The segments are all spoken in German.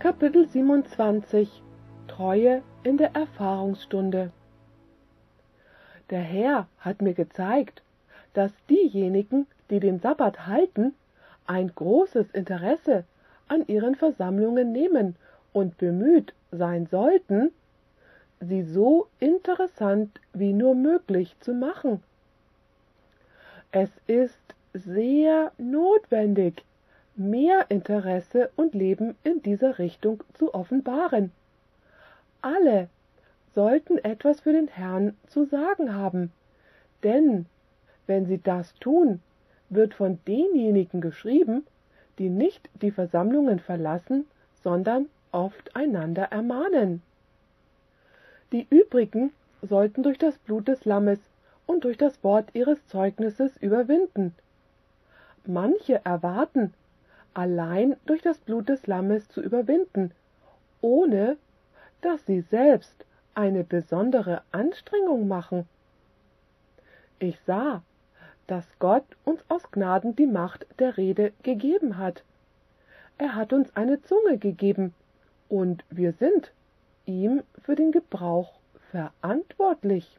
Kapitel 27 Treue in der Erfahrungsstunde. Der Herr hat mir gezeigt, dass diejenigen, die den Sabbat halten, ein großes Interesse an ihren Versammlungen nehmen und bemüht sein sollten, sie so interessant wie nur möglich zu machen. Es ist sehr notwendig, mehr Interesse und Leben in dieser Richtung zu offenbaren. Alle sollten etwas für den Herrn zu sagen haben, denn wenn sie das tun, wird von denjenigen geschrieben, die nicht die Versammlungen verlassen, sondern oft einander ermahnen. Die übrigen sollten durch das Blut des Lammes und durch das Wort ihres Zeugnisses überwinden. Manche erwarten, allein durch das Blut des Lammes zu überwinden, ohne dass sie selbst eine besondere Anstrengung machen. Ich sah, dass Gott uns aus Gnaden die Macht der Rede gegeben hat. Er hat uns eine Zunge gegeben, und wir sind ihm für den Gebrauch verantwortlich.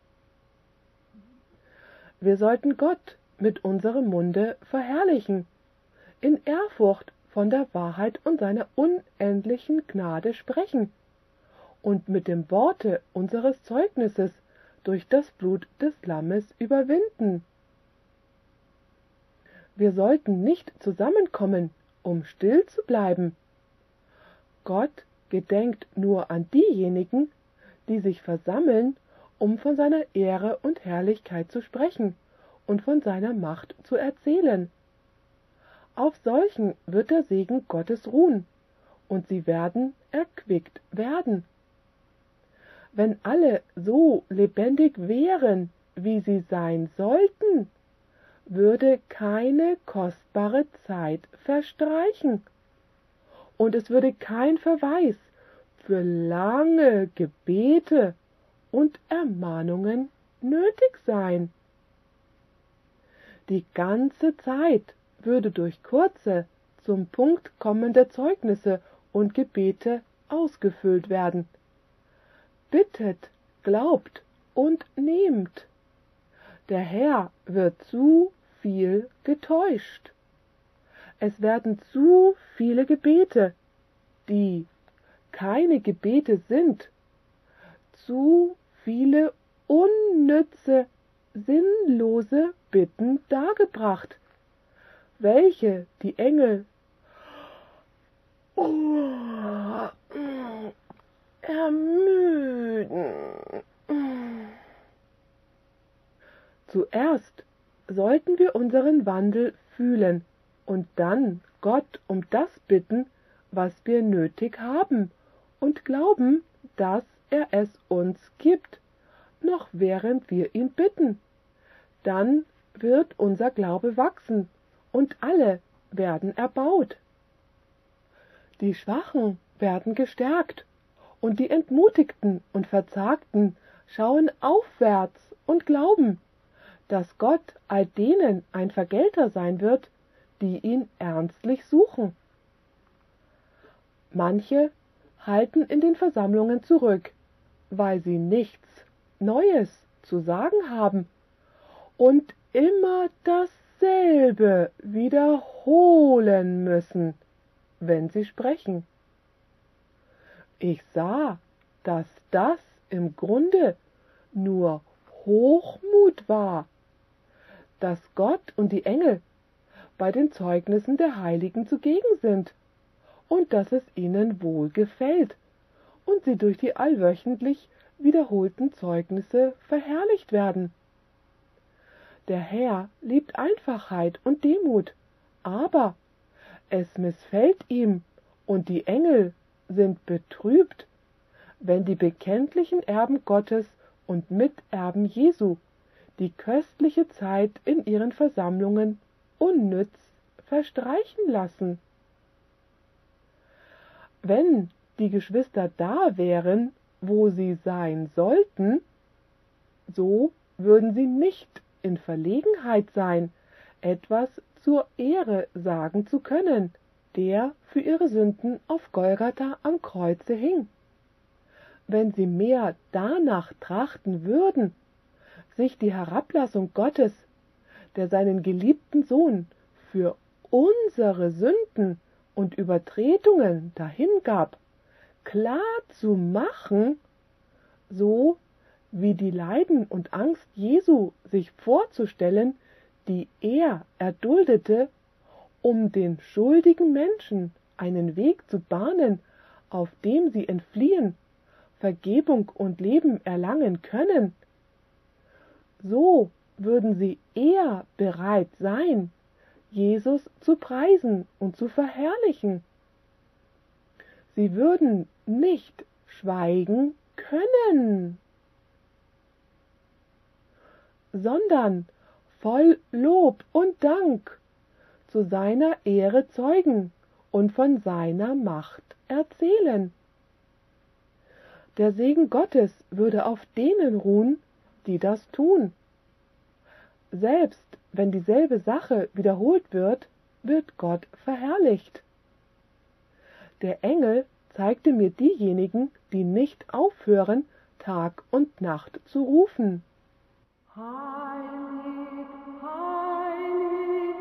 Wir sollten Gott mit unserem Munde verherrlichen, in Ehrfurcht von der Wahrheit und seiner unendlichen Gnade sprechen und mit dem Worte unseres Zeugnisses durch das Blut des Lammes überwinden. Wir sollten nicht zusammenkommen, um still zu bleiben. Gott gedenkt nur an diejenigen, die sich versammeln, um von seiner Ehre und Herrlichkeit zu sprechen und von seiner Macht zu erzählen. Auf solchen wird der Segen Gottes ruhen, und sie werden erquickt werden. Wenn alle so lebendig wären, wie sie sein sollten, würde keine kostbare Zeit verstreichen, und es würde kein Verweis für lange Gebete und Ermahnungen nötig sein. Die ganze Zeit würde durch kurze, zum Punkt kommende Zeugnisse und Gebete ausgefüllt werden. Bittet, glaubt und nehmt. Der Herr wird zu viel getäuscht. Es werden zu viele Gebete, die keine Gebete sind, zu viele unnütze, sinnlose Bitten dargebracht, welche die Engel ermüden. Zuerst sollten wir unseren Wandel fühlen und dann Gott um das bitten, was wir nötig haben, und glauben, dass er es uns gibt, noch während wir ihn bitten. Dann wird unser Glaube wachsen, und alle werden erbaut. Die Schwachen werden gestärkt, und die Entmutigten und Verzagten schauen aufwärts und glauben, dass Gott all denen ein Vergelter sein wird, die ihn ernstlich suchen. Manche halten in den Versammlungen zurück, weil sie nichts Neues zu sagen haben und immer dasselbe wiederholen müssen, wenn sie sprechen. Ich sah, dass das im Grunde nur Hochmut war, dass Gott und die Engel bei den Zeugnissen der Heiligen zugegen sind und dass es ihnen wohl gefällt und sie durch die allwöchentlich wiederholten Zeugnisse verherrlicht werden. Der Herr liebt Einfachheit und Demut, aber es missfällt ihm, und die Engel sind betrübt, wenn die bekenntlichen Erben Gottes und Miterben Jesu die köstliche Zeit in ihren Versammlungen unnütz verstreichen lassen. Wenn die Geschwister da wären, wo sie sein sollten, so würden sie nicht in Verlegenheit sein, etwas zur Ehre sagen zu können, der für ihre Sünden auf Golgatha am Kreuze hing. Wenn sie mehr danach trachten würden, sich die Herablassung Gottes, der seinen geliebten Sohn für unsere Sünden und Übertretungen dahingab, klar zu machen, so wie die Leiden und Angst Jesu sich vorzustellen, die er erduldete, um den schuldigen Menschen einen Weg zu bahnen, auf dem sie entfliehen, Vergebung und Leben erlangen können, so würden sie eher bereit sein, Jesus zu preisen und zu verherrlichen. Sie würden nicht schweigen können, sondern voll Lob und Dank zu seiner Ehre zeugen und von seiner Macht erzählen. Der Segen Gottes würde auf denen ruhen, die das tun. Selbst wenn dieselbe Sache wiederholt wird, wird Gott verherrlicht. Der Engel zeigte mir diejenigen, die nicht aufhören, Tag und Nacht zu rufen. Heilig, heilig,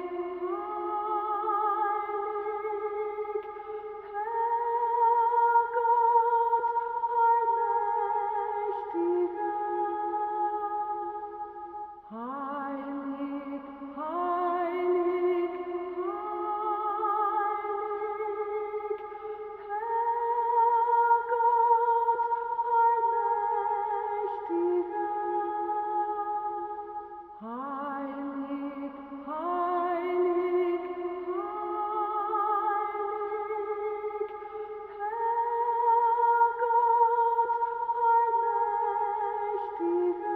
heilig, Herr Gott Allmächtiger. Heilig, heilig, heilig, Herr Gott Allmächtiger. Heilig, heilig, heilig, Herr Gott Allmächtiger.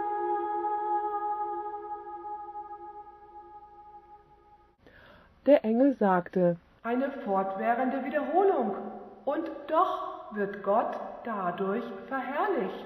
Der Engel sagte: Eine fortwährende Wiederholung, und doch wird Gott dadurch verherrlicht.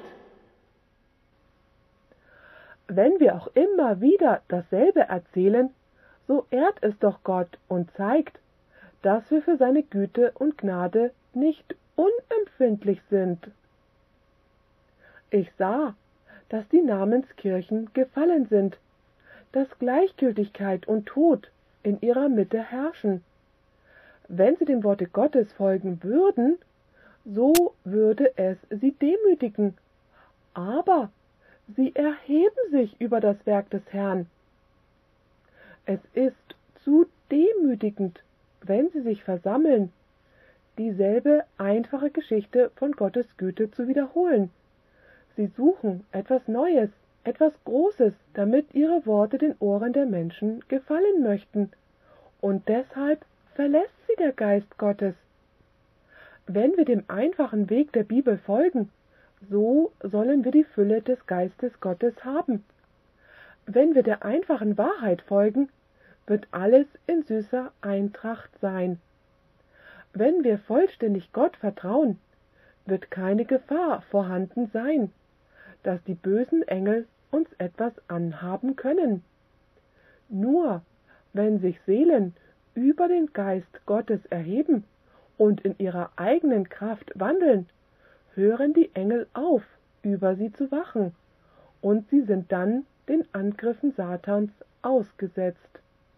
Wenn wir auch immer wieder dasselbe erzählen, so ehrt es doch Gott und zeigt, dass wir für seine Güte und Gnade nicht unempfindlich sind. Ich sah, dass die Namenskirchen gefallen sind, dass Gleichgültigkeit und Tod in ihrer Mitte herrschen. Wenn sie dem Worte Gottes folgen würden, so würde es sie demütigen. Aber sie erheben sich über das Werk des Herrn. Es ist zu demütigend, wenn sie sich versammeln, dieselbe einfache Geschichte von Gottes Güte zu wiederholen. Sie suchen etwas Neues, etwas Großes, damit ihre Worte den Ohren der Menschen gefallen möchten. Und deshalb verlässt sie der Geist Gottes. Wenn wir dem einfachen Weg der Bibel folgen, so sollen wir die Fülle des Geistes Gottes haben. Wenn wir der einfachen Wahrheit folgen, wird alles in süßer Eintracht sein. Wenn wir vollständig Gott vertrauen, wird keine Gefahr vorhanden sein, dass die bösen Engel uns etwas anhaben können. Nur wenn sich Seelen über den Geist Gottes erheben und in ihrer eigenen Kraft wandeln, hören die Engel auf, über sie zu wachen, und sie sind dann den Angriffen Satans ausgesetzt.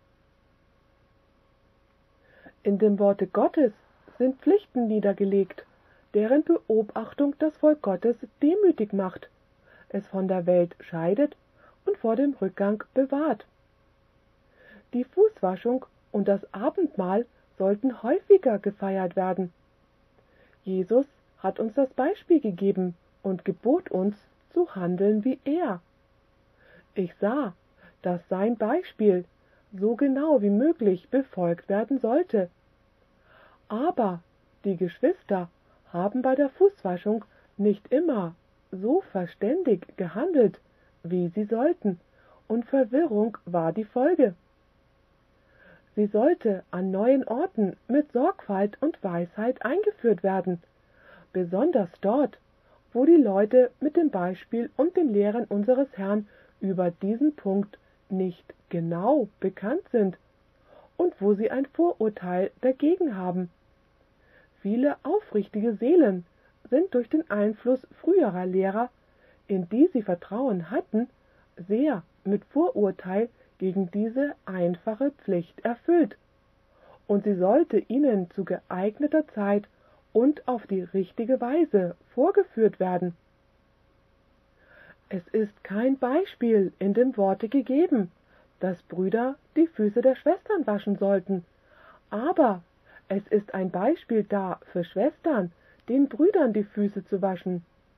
In dem Worte Gottes sind Pflichten niedergelegt, deren Beobachtung das Volk Gottes demütig macht, es von der Welt scheidet und vor dem Rückgang bewahrt. Die Fußwaschung und das Abendmahl sollten häufiger gefeiert werden. Jesus hat uns das Beispiel gegeben und gebot uns, zu handeln wie er. Ich sah, dass sein Beispiel so genau wie möglich befolgt werden sollte. Aber die Geschwister haben bei der Fußwaschung nicht immer so verständig gehandelt, wie sie sollten, und Verwirrung war die Folge. Sie sollte an neuen Orten mit Sorgfalt und Weisheit eingeführt werden, besonders dort, wo die Leute mit dem Beispiel und den Lehren unseres Herrn über diesen Punkt nicht genau bekannt sind und wo sie ein Vorurteil dagegen haben. Viele aufrichtige Seelen sind durch den Einfluss früherer Lehrer, in die sie Vertrauen hatten, sehr mit Vorurteil gegen diese einfache Pflicht erfüllt, und sie sollte ihnen zu geeigneter Zeit und auf die richtige Weise vorgeführt werden. Es ist kein Beispiel in dem Worte gegeben, dass Brüder die Füße der Schwestern waschen sollten, aber es ist ein Beispiel da für Schwestern, den Brüdern die Füße zu waschen.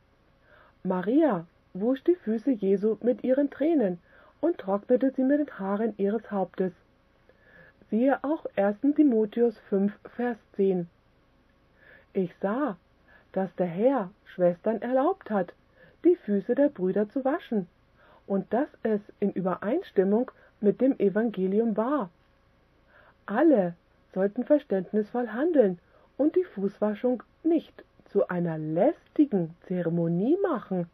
Maria wusch die Füße Jesu mit ihren Tränen und trocknete sie mit den Haaren ihres Hauptes. Siehe auch 1. Timotheus 5, Vers 10. Ich sah, dass der Herr Schwestern erlaubt hat, die Füße der Brüder zu waschen, und dass es in Übereinstimmung mit dem Evangelium war. Alle sollten verständnisvoll handeln und die Fußwaschung nicht zu einer lästigen Zeremonie machen.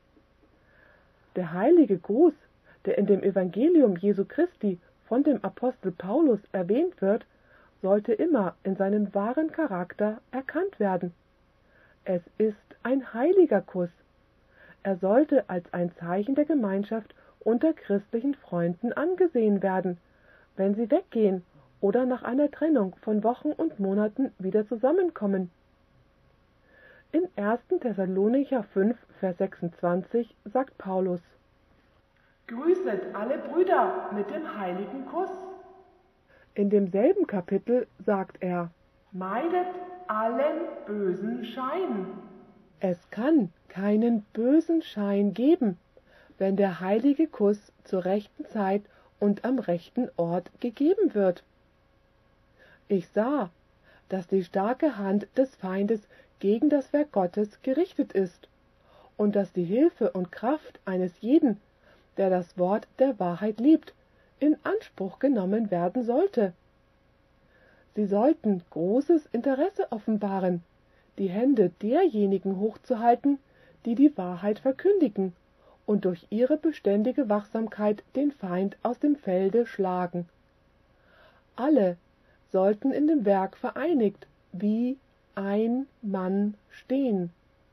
Der heilige Gruß, der in dem Evangelium Jesu Christi von dem Apostel Paulus erwähnt wird, sollte immer in seinem wahren Charakter erkannt werden. Es ist ein heiliger Kuss. Er sollte als ein Zeichen der Gemeinschaft unter christlichen Freunden angesehen werden, wenn sie weggehen oder nach einer Trennung von Wochen und Monaten wieder zusammenkommen. In 1. Thessalonicher 5, Vers 26 sagt Paulus: Grüßet alle Brüder mit dem heiligen Kuss. In demselben Kapitel sagt er: Meidet allen bösen Schein. Es kann keinen bösen Schein geben, wenn der heilige Kuss zur rechten Zeit und am rechten Ort gegeben wird. Ich sah, dass die starke Hand des Feindes gegen das Werk Gottes gerichtet ist und dass die Hilfe und Kraft eines jeden, der das Wort der Wahrheit liebt, in Anspruch genommen werden sollte. Sie sollten großes Interesse offenbaren, die Hände derjenigen hochzuhalten, die die Wahrheit verkündigen und durch ihre beständige Wachsamkeit den Feind aus dem Felde schlagen. Alle sollten in dem Werk vereinigt wie ein Mann stehen.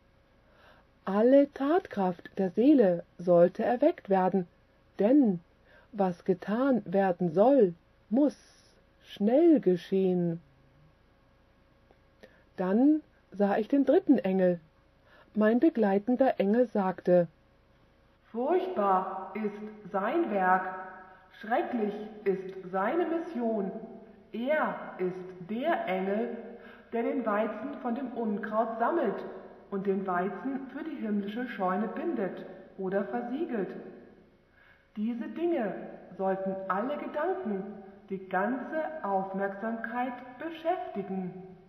Alle Tatkraft der Seele sollte erweckt werden, denn was getan werden soll, muss schnell geschehen. Dann sah ich den dritten Engel. Mein begleitender Engel sagte: Furchtbar ist sein Werk, schrecklich ist seine Mission. Er ist der Engel, der den Weizen von dem Unkraut sammelt und den Weizen für die himmlische Scheune bindet oder versiegelt. Diese Dinge sollten alle Gedanken, die ganze Aufmerksamkeit beschäftigen.